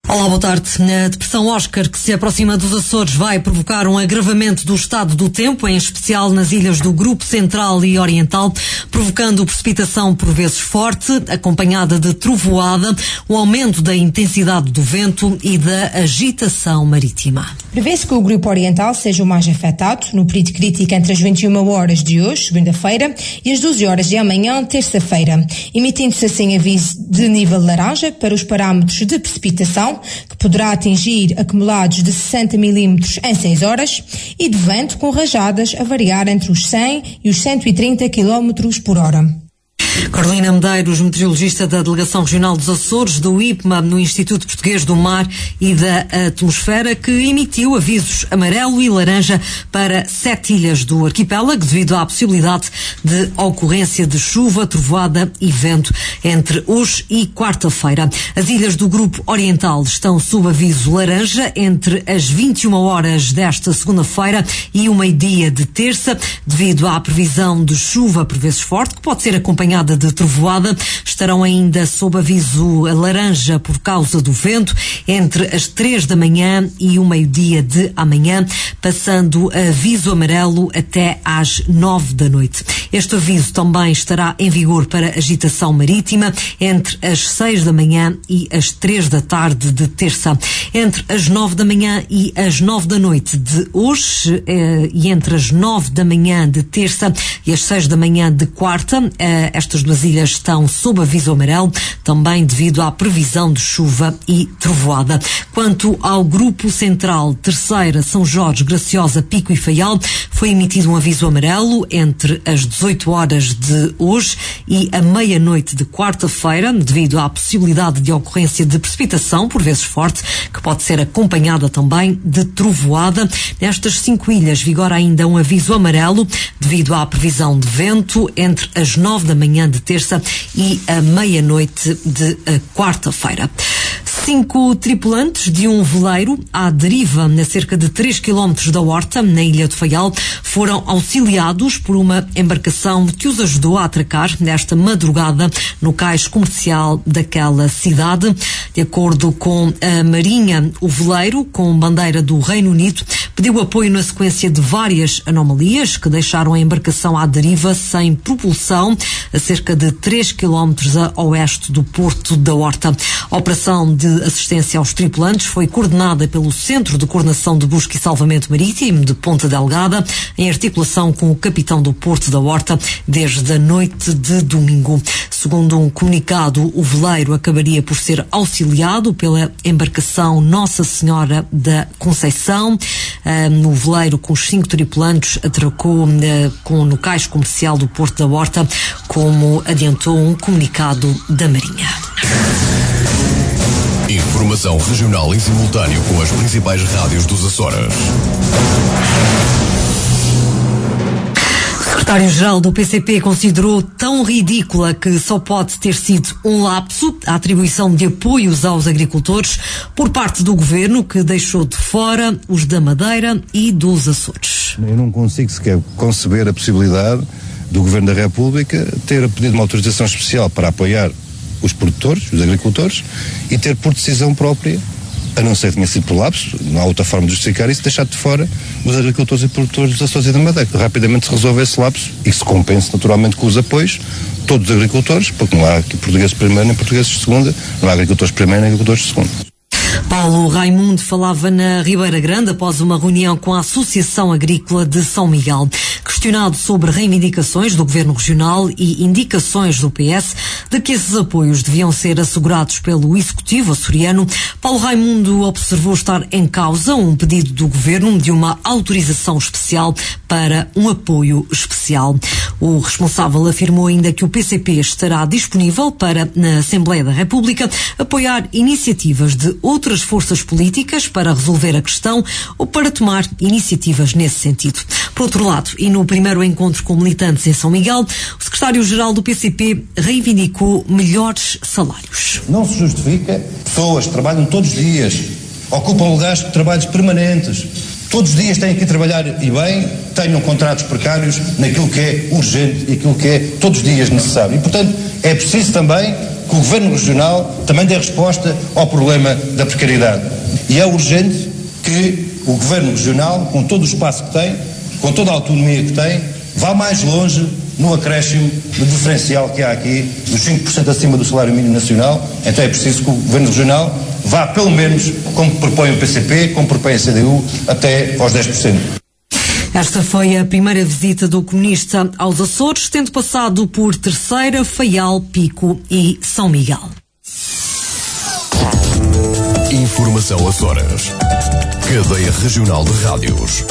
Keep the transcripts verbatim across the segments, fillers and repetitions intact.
Olá, boa tarde. A depressão Oscar, que se aproxima dos Açores, vai provocar um agravamento do estado do tempo, em especial nas ilhas do Grupo Central e Oriental, provocando precipitação por vezes forte, acompanhada de trovoada, o aumento da intensidade do vento e da agitação marítima. Prevê-se que o Grupo Oriental seja o mais afetado, no período crítico entre as vinte e uma horas de hoje, segunda-feira, e as doze horas de amanhã, terça-feira, emitindo-se assim aviso de nível laranja para os parâmetros de precipitação, que poderá atingir acumulados de sessenta milímetros em seis horas, e de vento com rajadas a variar entre os cem e os cento e trinta quilómetros por hora. Carolina Medeiros, meteorologista da Delegação Regional dos Açores, do I P M A, no Instituto Português do Mar e da Atmosfera, que emitiu avisos amarelo e laranja para sete ilhas do arquipélago, devido à possibilidade de ocorrência de chuva, trovoada e vento entre hoje e quarta-feira. As ilhas do Grupo Oriental estão sob aviso laranja entre as vinte e uma horas desta segunda-feira e o meio-dia de terça, devido à previsão de chuva por vezes forte, que pode ser acompanhada de trovoada. Estarão ainda sob aviso laranja por causa do vento entre as três da manhã e o meio-dia de amanhã, passando aviso amarelo até às nove da noite. Este aviso também estará em vigor para agitação marítima entre as seis da manhã e as três da tarde de terça. Entre as nove da manhã e as nove da noite de hoje eh, e entre as nove da manhã de terça e as seis da manhã de quarta, eh, estas duas ilhas estão sob aviso amarelo, também devido à previsão de chuva e trovoada. Quanto ao Grupo Central, Terceira, São Jorge, Graciosa, Pico e Faial, foi emitido um aviso amarelo entre as dezoito horas de hoje e a meia-noite de quarta-feira, devido à possibilidade de ocorrência de precipitação, por vezes forte, que pode ser acompanhada também de trovoada. Nestas cinco ilhas vigora ainda um aviso amarelo, devido à previsão de vento entre as nove da manhã de terça e a meia-noite de quarta-feira. Cinco tripulantes de um veleiro à deriva a cerca de três quilómetros da Horta, na Ilha de Faial, foram auxiliados por uma embarcação que os ajudou a atracar nesta madrugada no cais comercial daquela cidade. De acordo com a Marinha, o veleiro, com bandeira do Reino Unido, pediu apoio na sequência de várias anomalias que deixaram a embarcação à deriva sem propulsão a cerca de três quilómetros a oeste do Porto da Horta. A operação de assistência aos tripulantes foi coordenada pelo Centro de Coordenação de Busca e Salvamento Marítimo de Ponta Delgada, em articulação com o capitão do Porto da Horta, desde a noite de domingo. Segundo um comunicado, o veleiro acabaria por ser auxiliado pela embarcação Nossa Senhora da Conceição. Um, o veleiro, com os cinco tripulantes, atracou uh, com, no cais comercial do Porto da Horta, como adiantou um comunicado da Marinha. Informação regional em simultâneo com as principais rádios dos Açores. O secretário-geral do P C P considerou tão ridícula que só pode ter sido um lapso a atribuição de apoios aos agricultores por parte do governo, que deixou de fora os da Madeira e dos Açores. Eu não consigo sequer conceber a possibilidade do Governo da República ter pedido uma autorização especial para apoiar os produtores, os agricultores, e ter por decisão própria, a não ser que tenha sido por lapso, não há outra forma de justificar isso, deixar de fora os agricultores e produtores dos Açores e da Madeira. Rapidamente se resolve esse lapso e se compense naturalmente com os apoios, todos os agricultores, porque não há aqui portugueses de primeira nem portugueses de segunda, não há agricultores de primeira nem agricultores de segunda. Paulo Raimundo falava na Ribeira Grande após uma reunião com a Associação Agrícola de São Miguel. Questionado sobre reivindicações do Governo Regional e indicações do P S de que esses apoios deviam ser assegurados pelo Executivo açoriano, Paulo Raimundo observou estar em causa um pedido do Governo de uma autorização especial para um apoio especial. O responsável afirmou ainda que o P C P estará disponível para, na Assembleia da República, apoiar iniciativas de outras forças políticas para resolver a questão ou para tomar iniciativas nesse sentido. Por outro lado, e no primeiro encontro com militantes em São Miguel, o secretário-geral do P C P reivindicou melhores salários. Não se justifica pessoas que trabalham todos os dias, ocupam lugares de trabalhos permanentes, todos os dias têm que trabalhar e bem, tenham contratos precários naquilo que é urgente e aquilo que é todos os dias necessário. E, portanto, é preciso também que o Governo Regional também dê resposta ao problema da precariedade. E é urgente que o Governo Regional, com todo o espaço que tem, com toda a autonomia que tem, vá mais longe no acréscimo do diferencial que há aqui, dos cinco por cento acima do salário mínimo nacional. Então é preciso que o Governo Regional vá pelo menos, como propõe o P C P, como propõe a C D U, até aos dez por cento. Esta foi a primeira visita do comunista aos Açores, tendo passado por Terceira, Faial, Pico e São Miguel. Informação Açores. Cadeia Regional de Rádios.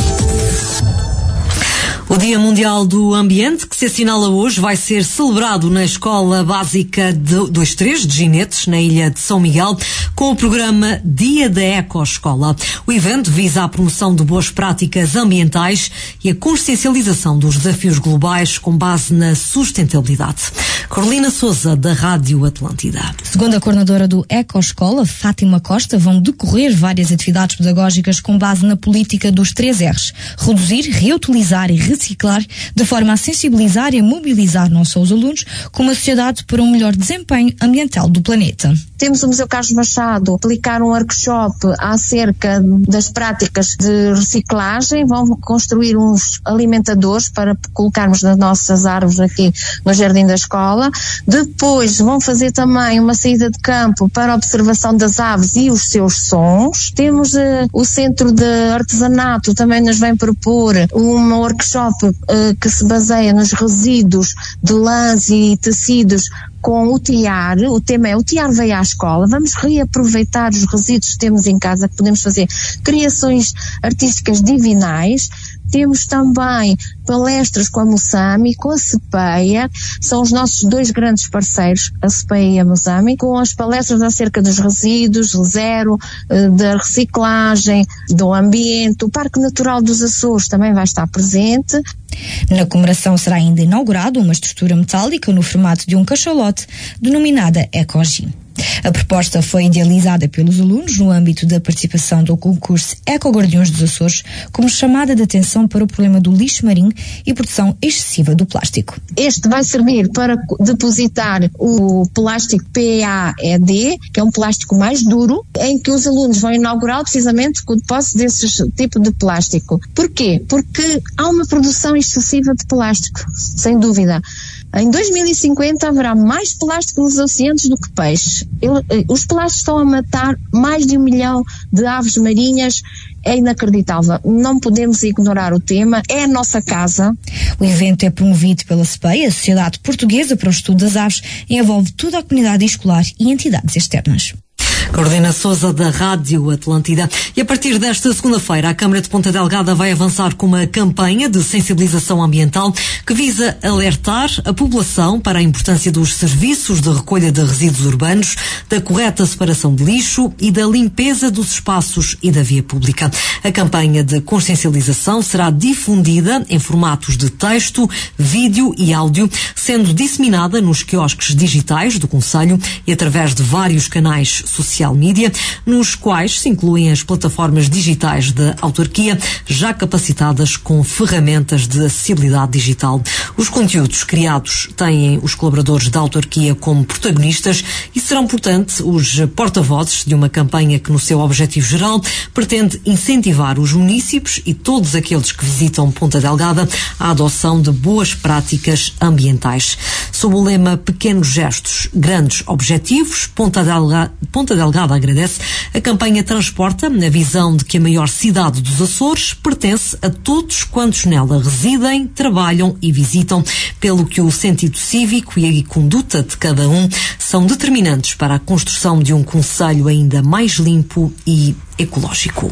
O Dia Mundial do Ambiente, que se assinala hoje, vai ser celebrado na Escola Básica de vinte e três de Ginetes, na ilha de São Miguel, com o programa Dia da Ecoescola. O evento visa a promoção de boas práticas ambientais e a consciencialização dos desafios globais com base na sustentabilidade. Carolina Sousa, da Rádio Atlântida. Segundo a coordenadora do Ecoescola, Fátima Costa, vão decorrer várias atividades pedagógicas com base na política dos três R's: reduzir, reutilizar e reciclar, de forma a sensibilizar e mobilizar não só os alunos, como a sociedade para um melhor desempenho ambiental do planeta. Temos o Museu Carlos Machado aplicar um workshop acerca das práticas de reciclagem. Vão construir uns alimentadores para colocarmos nas nossas árvores aqui no jardim da escola. Depois vão fazer também uma saída de campo para a observação das aves e os seus sons. Temos uh, o Centro de Artesanato, também nos vem propor uma workshop uh, que se baseia nos resíduos de lãs e tecidos com o tiar. O tema é o tiar veio à escola. Vamos reaproveitar os resíduos que temos em casa, que podemos fazer criações artísticas divinais. Temos também palestras com a Musami, com a CEPEA, são os nossos dois grandes parceiros, a CEPEA e a Musami, com as palestras acerca dos resíduos, zero, da reciclagem, do ambiente. O Parque Natural dos Açores também vai estar presente. Na comemoração será ainda inaugurada uma estrutura metálica no formato de um cachalote, denominada Ecogym. A proposta foi idealizada pelos alunos no âmbito da participação do concurso Eco-Guardiões dos Açores, como chamada de atenção para o problema do lixo marinho e produção excessiva do plástico. Este vai servir para depositar o plástico P A E D, que é um plástico mais duro, em que os alunos vão inaugurar precisamente com o depósito desse tipo de plástico. Porquê? Porque há uma produção excessiva de plástico, sem dúvida. Em dois mil e cinquenta haverá mais plástico nos oceanos do que peixe. Os plásticos estão a matar mais de um milhão de aves marinhas. É inacreditável. Não podemos ignorar o tema. É a nossa casa. O evento é promovido pela CEPEA, a Sociedade Portuguesa para o Estudo das Aves, e envolve toda a comunidade escolar e entidades externas. Carolina Sousa, da Rádio Atlântida. E a partir desta segunda-feira, a Câmara de Ponta Delgada vai avançar com uma campanha de sensibilização ambiental que visa alertar a população para a importância dos serviços de recolha de resíduos urbanos, da correta separação de lixo e da limpeza dos espaços e da via pública. A campanha de consciencialização será difundida em formatos de texto, vídeo e áudio, sendo disseminada nos quiosques digitais do Conselho e através de vários canais social media, nos quais se incluem as plataformas digitais da autarquia, já capacitadas com ferramentas de acessibilidade digital. Os conteúdos criados têm os colaboradores da autarquia como protagonistas e serão, portanto, os porta-vozes de uma campanha que, no seu objetivo geral, pretende incentivar os munícipes e todos aqueles que visitam Ponta Delgada à adoção de boas práticas ambientais. Sob o lema Pequenos Gestos, Grandes Objetivos, Ponta Delgada, Ponta Delgada agradece, a campanha transporta a visão de que a maior cidade dos Açores pertence a todos quantos nela residem, trabalham e visitam, pelo que o sentido cívico e a conduta de cada um são determinantes para a construção de um concelho ainda mais limpo e ecológico.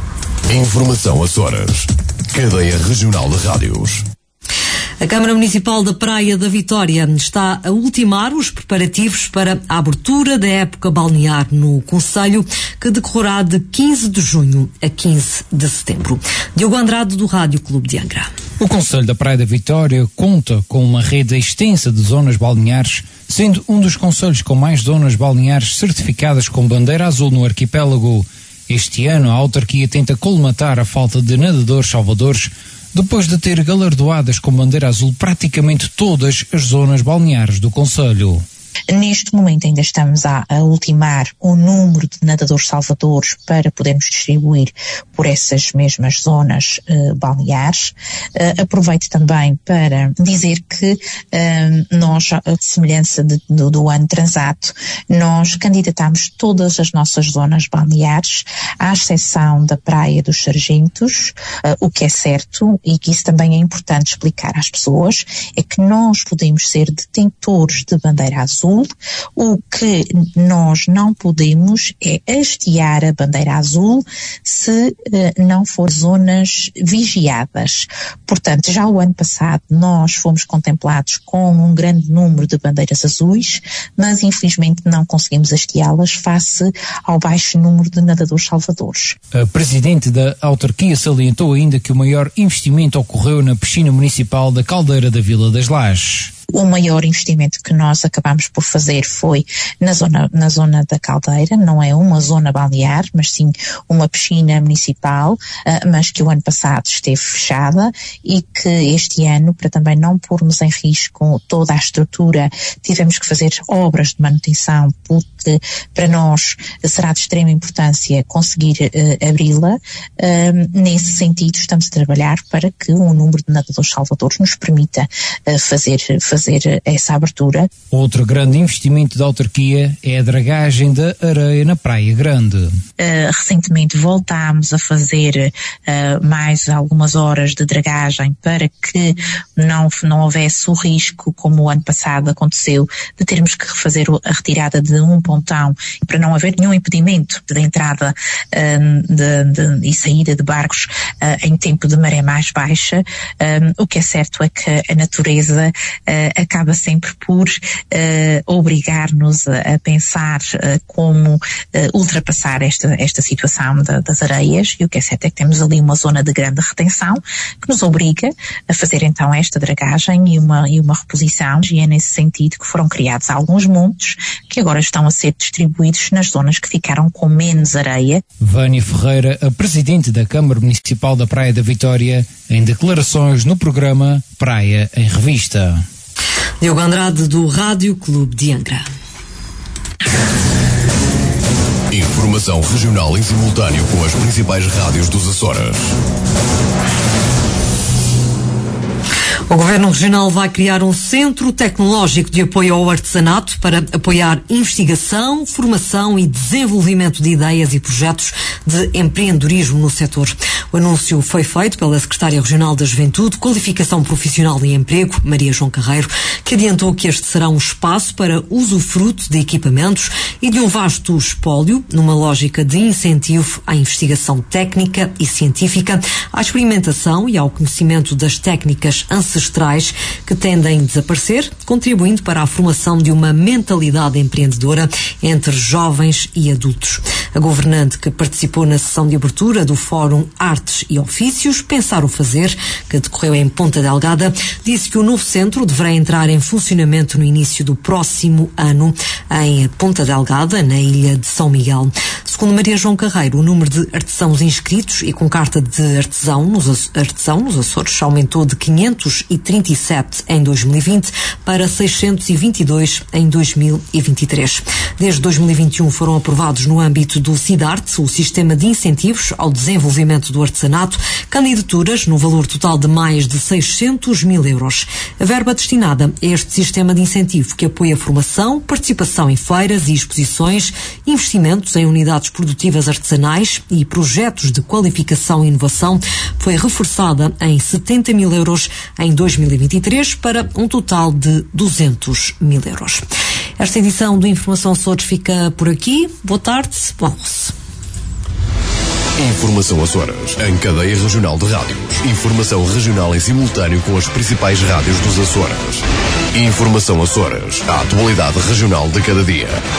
Informação Açores. Cadeia Regional de Rádios. A Câmara Municipal da Praia da Vitória está a ultimar os preparativos para a abertura da época balnear no concelho, que decorrerá de quinze de junho a quinze de setembro. Diogo Andrade, do Rádio Clube de Angra. O concelho da Praia da Vitória conta com uma rede extensa de zonas balneares, sendo um dos concelhos com mais zonas balneares certificadas com bandeira azul no arquipélago. Este ano, a autarquia tenta colmatar a falta de nadadores salvadores, depois de ter galardoadas com bandeira azul praticamente todas as zonas balneares do concelho. Neste momento ainda estamos a, a ultimar o número de nadadores salvadores para podermos distribuir por essas mesmas zonas uh, balneares. Uh, aproveito também para dizer que uh, nós, a semelhança de, do, do ano transato, nós candidatámos todas as nossas zonas balneares, à exceção da Praia dos Sargentos, uh, o que é certo, e que isso também é importante explicar às pessoas, é que nós podemos ser detentores de bandeira azul, o que nós não podemos é hastear a bandeira azul se uh, não for zonas vigiadas. Portanto, já o ano passado nós fomos contemplados com um grande número de bandeiras azuis, mas infelizmente não conseguimos hasteá-las face ao baixo número de nadadores salvadores. A Presidente da autarquia salientou ainda que o maior investimento ocorreu na piscina municipal da Caldeira da Vila das Lajes. O maior investimento que nós acabamos por fazer foi na zona, na zona da Caldeira, não é uma zona balnear, mas sim uma piscina municipal, uh, mas que o ano passado esteve fechada e que este ano, para também não pormos em risco toda a estrutura, tivemos que fazer obras de manutenção, porque para nós será de extrema importância conseguir uh, abri-la. Uh, nesse sentido, estamos a trabalhar para que o número de nadadores salvadores nos permita uh, fazer, fazer fazer essa abertura. Outro grande investimento da autarquia é a dragagem da areia na Praia Grande. Uh, recentemente voltámos a fazer uh, mais algumas horas de dragagem para que não, não houvesse o risco, como o ano passado aconteceu, de termos que refazer a retirada de um pontão, para não haver nenhum impedimento de entrada uh, de, de, e saída de barcos uh, em tempo de maré mais baixa. Um, o que é certo é que a natureza uh, acaba sempre por uh, obrigar-nos a, a pensar uh, como uh, ultrapassar esta, esta situação da, das areias, e o que é certo é que temos ali uma zona de grande retenção que nos obriga a fazer então esta dragagem e uma, e uma reposição, e é nesse sentido que foram criados alguns montes que agora estão a ser distribuídos nas zonas que ficaram com menos areia. Vânia Ferreira, a Presidente da Câmara Municipal da Praia da Vitória, em declarações no programa Praia em Revista. Diogo Andrade, do Rádio Clube de Angra. Informação regional em simultâneo com as principais rádios dos Açores. O Governo Regional vai criar um centro tecnológico de apoio ao artesanato para apoiar investigação, formação e desenvolvimento de ideias e projetos de empreendedorismo no setor. O anúncio foi feito pela Secretária Regional da Juventude, Qualificação Profissional e Emprego, Maria João Carreiro, que adiantou que este será um espaço para usufruto de equipamentos e de um vasto espólio, numa lógica de incentivo à investigação técnica e científica, à experimentação e ao conhecimento das técnicas ancestrais que tendem a desaparecer, contribuindo para a formação de uma mentalidade empreendedora entre jovens e adultos. A governante, que participou na sessão de abertura do Fórum Artes e Ofícios Pensar o Fazer, que decorreu em Ponta Delgada, disse que o novo centro deverá entrar em funcionamento no início do próximo ano em Ponta Delgada, na ilha de São Miguel. Segundo Maria João Carreiro, o número de artesãos inscritos e com carta de artesão nos, artesão nos Açores aumentou de quinhentos e trinta e sete em dois mil e vinte para seiscentos e vinte e dois em dois mil e vinte e três. Desde dois mil e vinte e um foram aprovados no âmbito do SIDART, o Sistema de Incentivos ao Desenvolvimento do Artesanato, candidaturas no valor total de mais de seiscentos mil euros. A verba destinada a este sistema de incentivo, que apoia a formação, participação em feiras e exposições, investimentos em unidades produtivas artesanais e projetos de qualificação e inovação, foi reforçada em setenta mil euros em dois mil e vinte e três para um total de duzentos mil euros. Esta edição do Informação Açores fica por aqui. Boa tarde, bom almoço. Informação Açores, em cadeia regional de rádios. Informação regional em simultâneo com as principais rádios dos Açores. Informação Açores, a atualidade regional de cada dia.